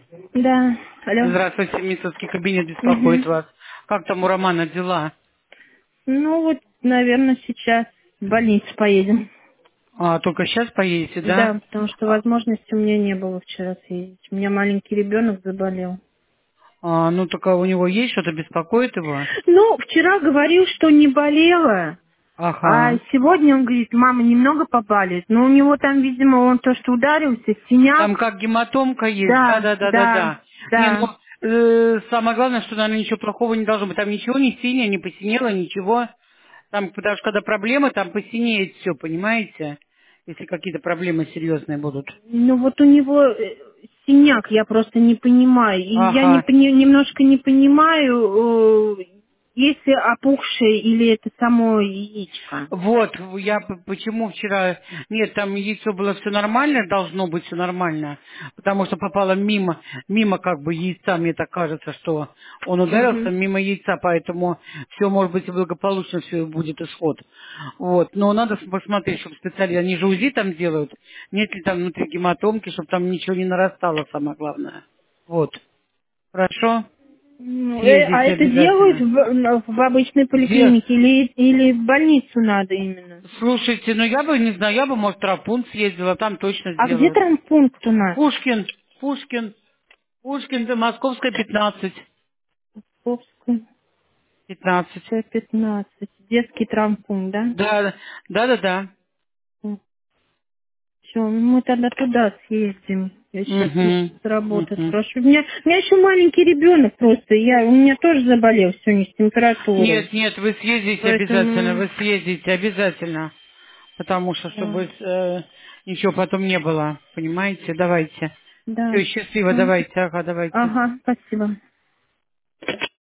Да, алло. Здравствуйте, Мисовский кабинет беспокоит Угу. вас. Как там у Романа дела? Ну вот, наверное, сейчас в больницу поедем. Только сейчас поедете, да? Да, потому что А, возможности у меня не было вчера съездить. У меня маленький ребенок заболел. ну, только у него есть что-то беспокоит его? Ну, вчера говорил, что не болела, а Ага. сегодня он говорит, мама, немного побалит. Но у него там, видимо, он то, что ударился, Там синяк. как гематомка есть, Да, да, да-да-да-да-да. Не, ну, да. самое главное, что, наверное, ничего плохого не должно быть. Там ничего не синее, не посинело, ничего. Там, потому что когда проблемы, там посинеет все, понимаете? Если какие-то проблемы серьезные будут. Ну вот у него синяк, я просто не понимаю. И я Ага. немножко не понимаю, если опухшее или это само яичко. Вот, я почему вчера... Нет, там яйцо было все нормально, должно быть все нормально, потому что попало мимо как бы яйца, мне так кажется, что он ударился Мгм. мимо яйца, поэтому все может быть благополучно, все будет исход. Вот, но надо посмотреть, чтобы специально, они же УЗИ там делают, нет ли там внутри гематомки, чтобы там ничего не нарастало, самое главное. Вот, хорошо? Ну, а Съездите это делают обязательно. в обычной Где? поликлинике или в больницу надо именно? Слушайте, ну я бы, не знаю, я бы, может, в Травпункт съездила, там точно А где сделают. травмпункт у нас? Пушкин, Пушкин, Пушкин, да, Московская, 15. Московская, 15. 15. Детский травмпункт, да? Да, да, да, да. Все, мы тогда туда съездим. Я сейчас Угу, с работы угу. спрошу. У меня еще маленький ребенок просто. У меня тоже заболел сегодня с температурой. Нет, нет, вы съездите обязательно, Поэтому, вы съездите обязательно. Потому что, да. чтобы ничего потом не было, понимаете? Давайте. Да. Все, счастливо, Ну, давайте, ага, давайте. ага, спасибо.